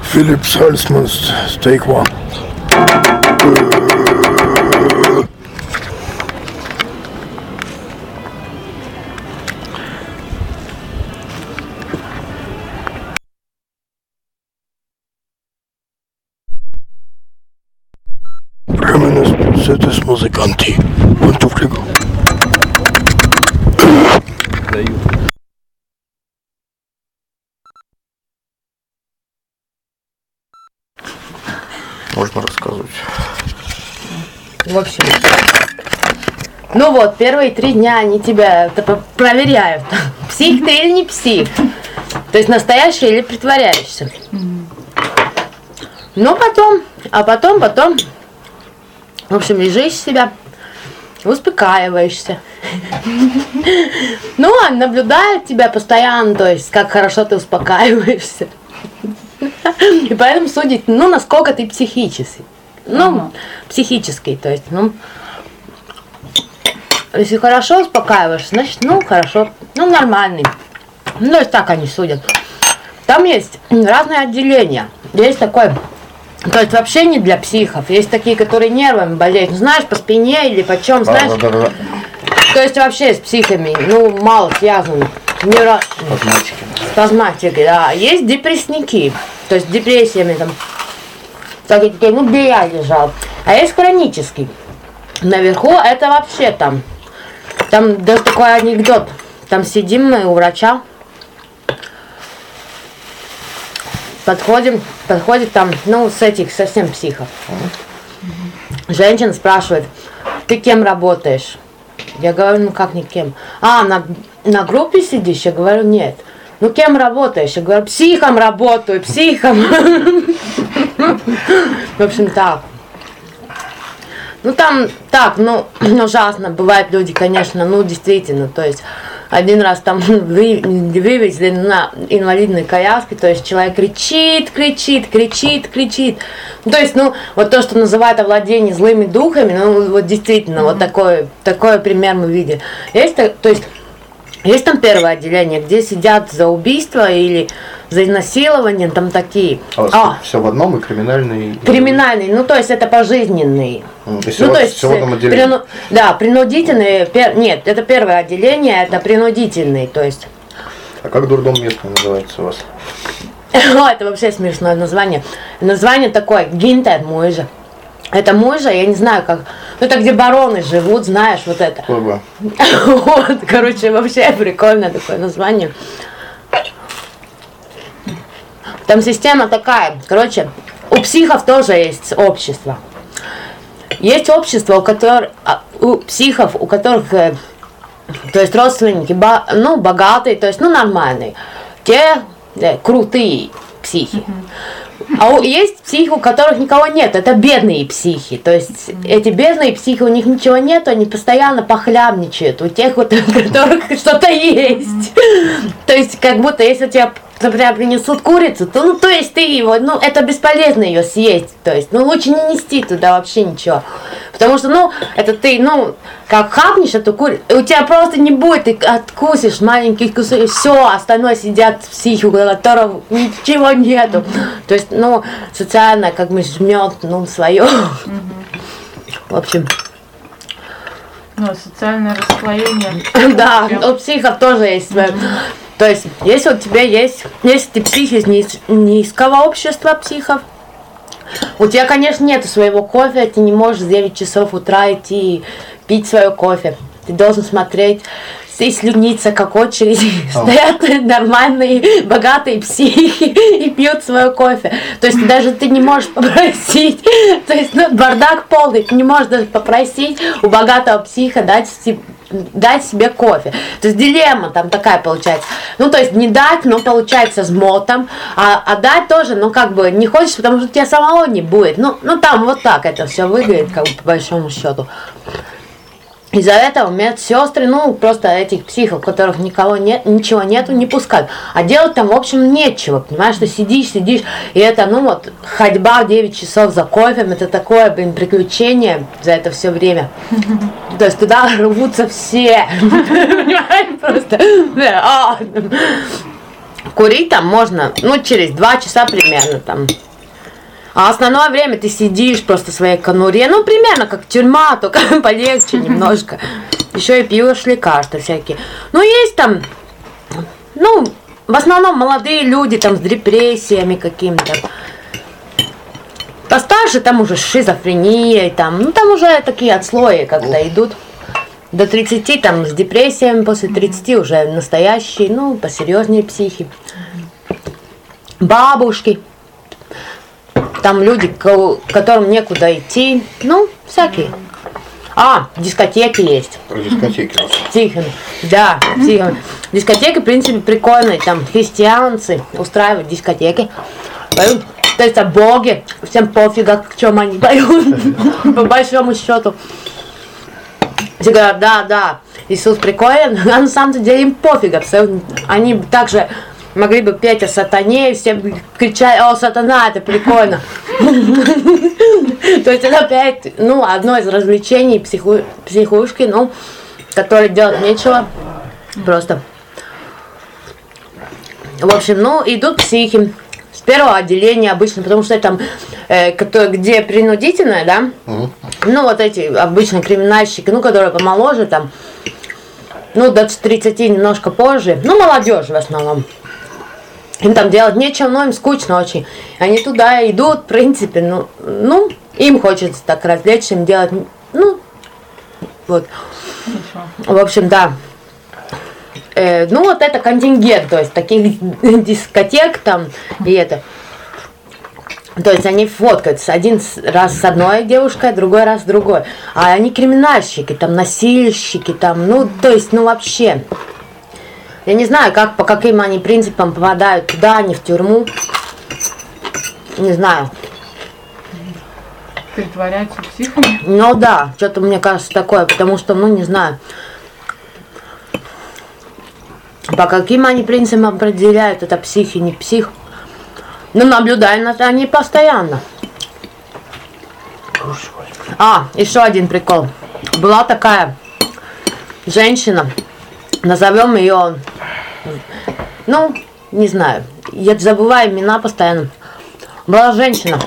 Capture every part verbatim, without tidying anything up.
Philip Salzman's Take One. Временность пульсетес музыканти. Пункту флигу. Даю. Можно рассказывать. В общем, ну вот, первые три дня они тебя проверяют, псих ты или не псих. То есть настоящий или притворяешься. Ну потом, а потом, потом, в общем, лежишь себя, успокаиваешься. Ну, он наблюдает тебя постоянно, то есть как хорошо ты успокаиваешься. И поэтому судить, ну, насколько ты психический. Ну, ага. психический, то есть, ну, если хорошо успокаиваешься, значит, ну, хорошо, ну, нормальный. Ну, то есть так они судят. Там есть разные отделения. Есть такой, то есть вообще не для психов. Есть такие, которые нервами болеют, ну, знаешь, по спине или по чем, знаешь. Да, да, да. То есть вообще с психами, ну, мало связано. Невро... Спазматики. Спазматики, да. Есть депрессники, то есть с депрессиями там. Такие, ну, где я лежал. А есть хронический. Наверху это вообще там. Там даже такой анекдот. Там сидим мы у врача. Подходим, подходит там, ну, с этих совсем психов. Женщина спрашивает, ты кем работаешь? Я говорю, ну как никем. А, на, на группе сидишь? Я говорю, нет. Ну кем работаешь? Я говорю, психом работаю, психом. В общем, так. Ну там, так, ну, ужасно. Бывают люди, конечно, ну, действительно, то есть, один раз там вы, вывезли на инвалидной коляске, то есть, человек кричит, кричит, кричит, кричит. Ну, то есть, ну, вот то, что называют овладение злыми духами, ну, вот действительно, mm-hmm. вот такой, такой пример мы видели. Есть, то есть, есть там первое отделение, где сидят за убийство или за изнасилование, там такие. А, а все в одном и криминальный. И... Криминальный, ну то есть это пожизненный. Mm, то есть, ну, то есть все в одном отделении. Прину... Да, принудительный, пер... нет, это первое отделение, это принудительный, то есть. А как дурдом местный называется у вас? О, это вообще смешное название. Название такое, Гинтер Мойжа. Это Мойжа, я не знаю как. Ну это где бароны живут, знаешь, вот это. Ого. Вот, короче, вообще прикольное такое название. Там система такая, короче, у психов тоже есть общество. Есть общество, у которых, у психов, у которых, то есть родственники, ну, богатые, то есть, ну, нормальные. Те да, крутые психи. А у, есть психи, у которых никого нет, это бедные психи. То есть эти бедные психи, у них ничего нет, они постоянно похлябничают. У тех, вот, у которых что-то есть. То есть как будто если тебе, например, принесут курицу, то, ну, то есть ты его, ну, это бесполезно ее съесть. То есть, ну, лучше не нести туда вообще ничего. Потому что, ну, это ты, ну, как хапнешь эту курицу, у тебя просто не будет, ты откусишь маленький кусок, и все, остальное сидят психи, у которого ничего нету. То есть, ну, социально, как бы, жмет, ну, свое. В общем. Ну, социальное расслоение. Да, у психов тоже есть свое. То есть, если у тебя есть, если ты псих из низ, низкого общества психов, у тебя, конечно, нет своего кофе, ты не можешь в девять часов утра идти и пить свое кофе. Ты должен смотреть, и слюниться, как очереди, oh. стоят нормальные, богатые психи и пьют свое кофе. То есть даже ты не можешь попросить, то есть ну, бардак полный, ты не можешь даже попросить у богатого психа дать себе дать себе кофе. То есть дилемма там такая получается. Ну, то есть не дать, но получается с мотом, а, а дать тоже, ну, как бы не хочешь, потому что у тебя самого не будет. Ну, ну там вот так это все выглядит, как бы по большому счету. Из-за этого медсестры, ну, просто этих психов, у которых никого нет, ничего нету, не пускают. А делать там, в общем, нечего, понимаешь, ты сидишь, сидишь, и это, ну, вот, ходьба в девять часов за кофем, это такое, блин, приключение за это все время. То есть туда рвутся все, понимаешь, просто, курить там можно, ну, через два часа примерно там. А основное время ты сидишь просто в своей конуре, ну, примерно как тюрьма, только полегче немножко. Еще и пьешь лекарства всякие. Ну, есть там, ну, в основном молодые люди там с депрессиями какими-то. Постарше там уже с шизофренией, там, ну, там уже такие отслои когда идут. До тридцати там с депрессиями, после тридцати уже настоящие, ну, посерьезнее психи. Бабушки. Там люди, которым некуда идти. Ну, всякие. А, дискотеки есть. Про дискотеки. Тихо. Да, тихо. Дискотеки, в принципе, прикольные. Там христианцы устраивают дискотеки. Поют. То есть о Боге. Всем пофиг, о чем они поют. По большому счету. Все говорят, да, да, Иисус приколен, а на самом деле им пофиг абсолютно. Они также могли бы петь о сатане, и все бы кричали, о, сатана, это прикольно. То есть это опять, ну, одно из развлечений психушки, ну, которое делать нечего, просто. В общем, ну, идут психи. С первого отделения обычно, потому что там, э, где принудительное, да, uh-huh. ну, вот эти обычно криминальщики, ну, которые помоложе, там, ну, до тридцати немножко позже, ну, молодежь в основном. Им там делать нечего, но им скучно очень. Они туда идут, в принципе, ну, ну им хочется так развлечься, им делать, ну, вот. В общем, да. Э, ну, вот это контингент, то есть таких дискотек там и это. То есть они фоткаются один раз с одной девушкой, другой раз с другой. А они криминальщики, там, насильщики, там, ну, то есть, ну, вообще. Я не знаю, как, по каким они принципам попадают туда, они в тюрьму. Не знаю. Притворяются психами? Ну да, что-то мне кажется такое, потому что, ну, не знаю. По каким они принципам определяют, это псих и не псих. Ну, наблюдаю на это они постоянно. А, еще один прикол. Была такая женщина, назовем ее, ну, не знаю, я забываю имена постоянно. Была женщина,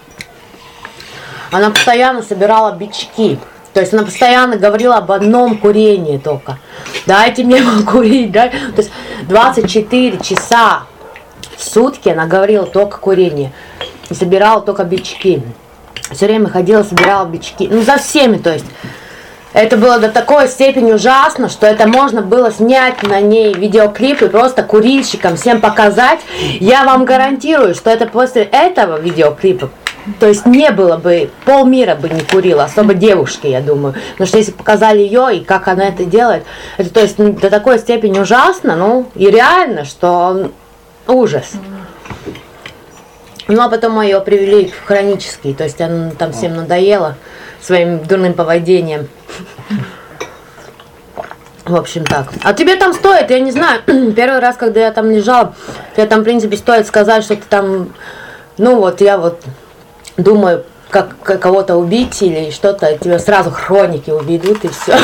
она постоянно собирала бички. То есть она постоянно говорила об одном курении только. Дайте мне покурить, да? То есть двадцать четыре часа в сутки она говорила только курение. И собирала только бички. Все время ходила, собирала бички. Ну, за всеми, то есть. Это было до такой степени ужасно, что это можно было снять на ней видеоклип и просто курильщикам всем показать. Я вам гарантирую, что это после этого видеоклипа, то есть не было бы, полмира бы не курила, особо девушки, я думаю. Потому что если показали ее и как она это делает, это то есть до такой степени ужасно, ну и реально, что ужас. Ну а потом ее привели в хронический, то есть она там всем надоела своим дурным поведением. В общем так. А тебе там стоит, я не знаю, первый раз, когда я там лежала, тебе там в принципе стоит сказать, что ты там, ну вот я вот думаю, как, как кого-то убить или что-то, тебя сразу хроники уведут и все.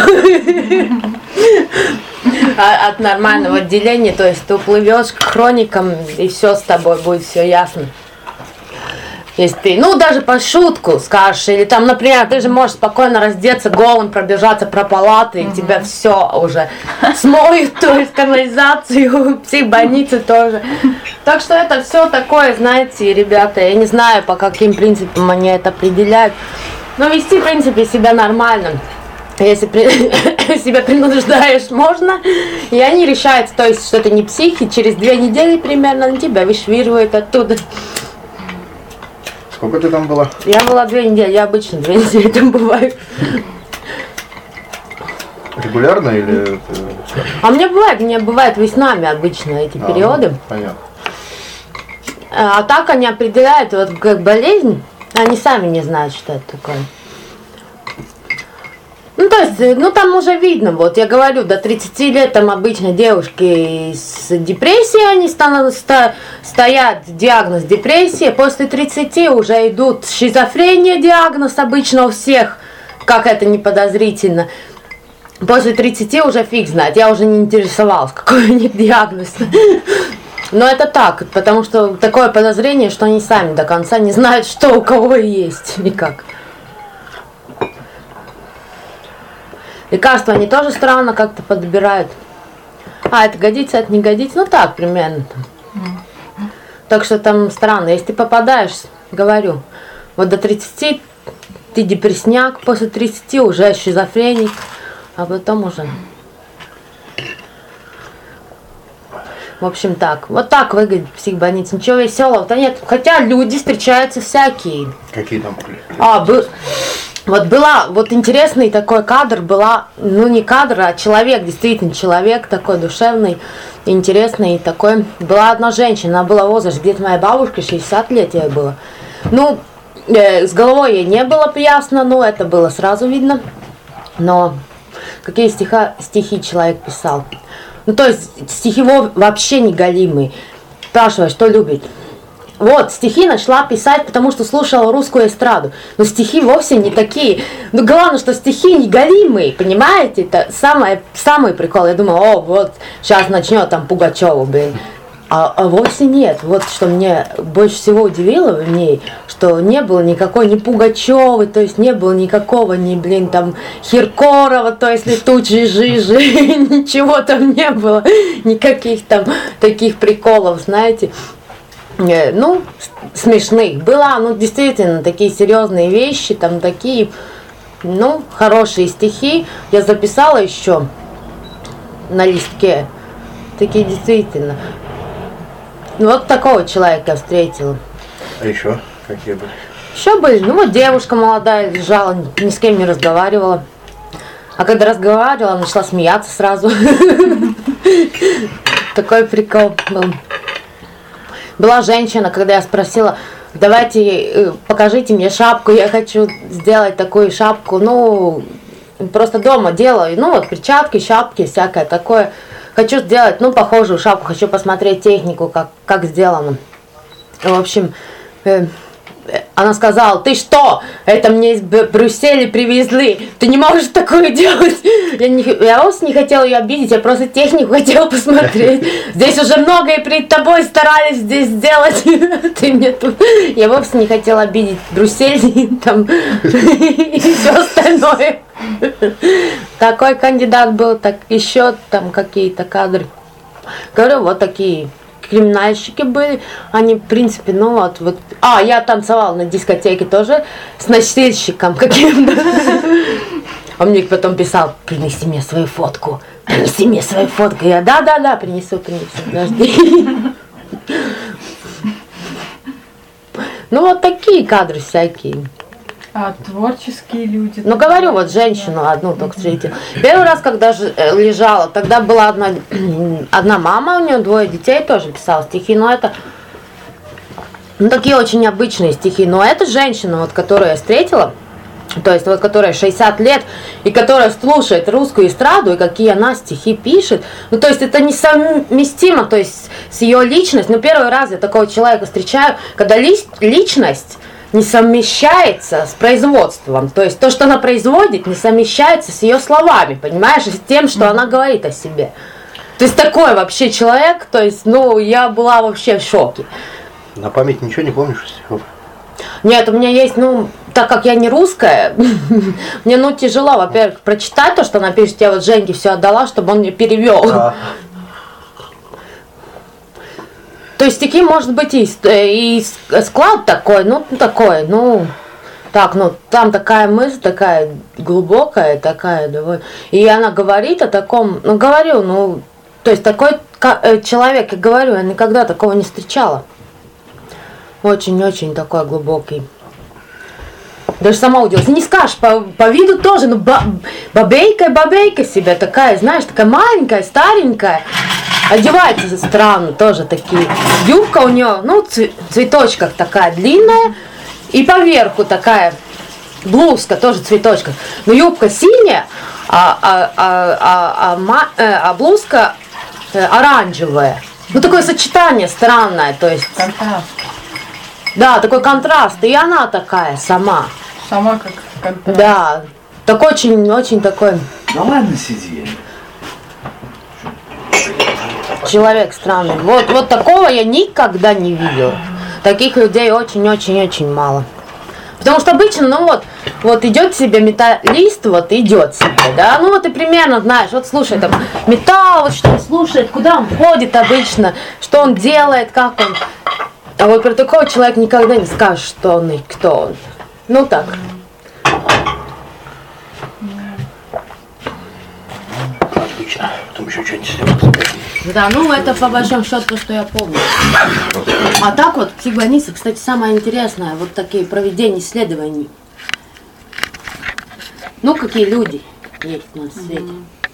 От нормального отделения, то есть ты уплывешь к хроникам и все с тобой будет все ясно. Если ты, ну, даже по шутку скажешь, или там, например, ты же можешь спокойно раздеться голым, пробежаться про палаты, и тебя все уже смоют, то есть канализацию, психбольницы тоже. Так что это все такое, знаете, ребята, я не знаю, по каким принципам они это определяют, но вести, в принципе, себя нормально. Если при... себя принуждаешь, можно, и они решают, то есть, что это не психи, через две недели примерно на тебя вышвыривают оттуда. Сколько ты там была? Я была две недели, я обычно две недели там бываю. Регулярно или? А мне бывает, мне бывает веснами обычно эти а, периоды. Понятно. А так они определяют вот как болезнь, они сами не знают, что это такое. Ну, то есть, ну, там уже видно, вот, я говорю, до тридцати лет там обычно девушки с депрессией, они станут, ста, стоят, диагноз депрессия, после тридцати уже идут шизофрения, диагноз обычно у всех, как это не подозрительно. После тридцати уже фиг знает, я уже не интересовалась, какой у них диагноз. Но это так, потому что такое подозрение, что они сами до конца не знают, что у кого есть, никак. Лекарства они тоже странно как-то подбирают. А, это годится, это не годится. Ну так, примерно. Так что там странно. Если ты попадаешь, говорю, вот до тридцати ты депрессняк, после тридцати уже шизофреник, а потом уже... В общем так. Вот так выглядит психбольница. Ничего веселого-то нет. Хотя люди встречаются всякие. Какие там были? А, был... Вот была, вот интересный такой кадр, была, ну не кадр, а человек, действительно человек такой душевный, интересный такой. Была одна женщина, она была в возрасте, где-то моя бабушка, шестьдесят лет ей было. Ну, э, с головой ей не было ясно, но это было сразу видно. Но какие стиха, стихи человек писал. Ну, то есть стихи вообще не галимые. Спрашиваю, что любит. Вот, стихи начала писать, потому что слушала русскую эстраду. Но стихи вовсе не такие. Ну, главное, что стихи не галимые, понимаете? Это самое, самый прикол. Я думала, о, вот, сейчас начнет там Пугачеву, блин. А, а вовсе нет. Вот что мне больше всего удивило в ней, что не было никакой ни Пугачевой, то есть не было никакого, ни, блин, там, Хиркорова, то есть летучей жижи, ничего там не было, никаких там таких приколов, знаете. Ну, смешных. Была, ну, действительно, такие серьезные вещи, там такие, ну, хорошие стихи. Я записала еще на листке. Такие действительно. Вот такого человека я встретила. А еще какие были? Еще были, ну, вот девушка молодая лежала, ни с кем не разговаривала. А когда разговаривала, начала смеяться сразу. Такой прикол был. Была женщина, когда я спросила, давайте покажите мне шапку, я хочу сделать такую шапку, ну, просто дома делаю, ну, вот перчатки, шапки, всякое такое. Хочу сделать, ну, похожую шапку, хочу посмотреть технику, как, как сделано. В общем, э, она сказала, ты что, это мне из Брюсселя привезли, ты не можешь такое делать. Я, не, я вовсе не хотела ее обидеть, я просто технику хотела посмотреть. Здесь уже многое перед тобой старались здесь сделать. Ты мне тут... Я вовсе не хотела обидеть Брюссель там, и все остальное. Такой кандидат был, так еще там какие-то кадры. Говорю, вот такие криминальщики были, они, в принципе, ну вот, вот, а, я танцевала на дискотеке тоже с носильщиком каким-то. Он мне потом писал, принеси мне свою фотку, принеси мне свою фотку. Я, да-да-да, принесу, принесу, подожди. Ну, вот такие кадры всякие. А творческие люди? Ну, говорю, вот женщину одну только встретила. Первый раз, когда же лежала, тогда была одна, одна мама, у нее двое детей, тоже писала стихи, но это, ну, такие очень обычные стихи. Но эта женщина, вот, которую я встретила, то есть, вот, которая шестьдесят лет, и которая слушает русскую эстраду, и какие она стихи пишет, ну, то есть, это несовместимо, то есть, с ее личностью. Ну, первый раз я такого человека встречаю, когда ли, личность не совмещается с производством. То есть то, что она производит, не совмещается с ее словами, понимаешь, и с тем, что она говорит о себе. То есть такой вообще человек, то есть, ну, я была вообще в шоке. На память ничего не помнишь стихов? Нет, у меня есть, ну, так как я не русская, мне, ну, тяжело, во-первых, прочитать то, что она пишет. Я вот Женьке все отдала, чтобы он мне перевел. То есть стихи, может быть, и, и склад такой, ну, такой, ну, так, ну, там такая мысль, такая глубокая, такая, довольно. И она говорит о таком, ну, говорю, ну, то есть такой человек, я говорю, я никогда такого не встречала. Очень-очень такой глубокий. Даже сама удивилась. Не скажешь, по, по виду тоже, ну, бабейка-бабейка себя такая, знаешь, такая маленькая, старенькая. Одевается странно, тоже такие. Юбка у нее, ну, в цветочках такая длинная. И поверху такая блузка, тоже в цветочках. Но юбка синяя, а, а, а, а, а, а блузка оранжевая. Ну, такое сочетание странное, то есть. Контраст. Да, такой контраст. И она такая сама. Сама как контраст. Да. Так очень, очень такой. Да ладно, сиди. человек странный. Вот, вот такого я никогда не видела. Таких людей очень-очень-очень мало. Потому что обычно, ну вот, вот идет себе металлист, вот идет себе, да, ну вот и примерно знаешь, вот слушай, там, металл, вот что он слушает, куда он ходит обычно, что он делает, как он. А вот про такого человека никогда не скажешь, что он и кто он. Ну так. Отлично. Потом еще что-нибудь сделал. Да, ну это по большому счету то, что я помню. А так вот, психбольница, кстати, самое интересное, вот такие проведения исследований. Ну, какие люди есть на свете.